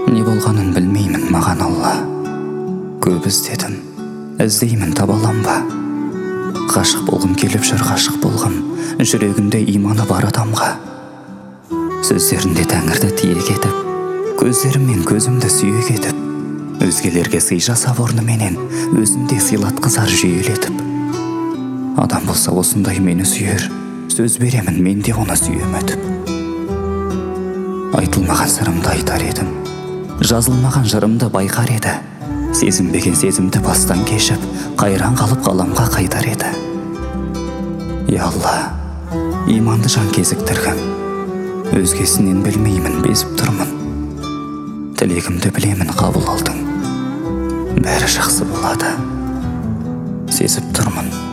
Не болғанын білмеймін маған Алла. Көп іздедім, іздеймін таба алам ба? Ғашық болғым келіп жүр, ғашық болғым, жүрегінде иманы бар адамға. Сөздерінде тәңірді тиек етіп, көздеріммен көзімді сүйек етіп, өзгелерге сый жасап орныменен өзінде сыйлатқызар жүйелетіп. Адам болса осындай мені сүйер, сөз беремін мен де оны сүйем өтіп. Айтылмаған сырымды айтар едім, жазылмаған жырымды байқар еді. Сезінбеген сезімді бастан кешіп, қайран қалып ғаламға қайтар еді. Я Алла, иманды жан кезіктіргін, өзгесінен білмеймін, безіп тұрмын. Тілегімді білемін, қабыл алдың, бәрі жақсы болады, сезіп тұрмын.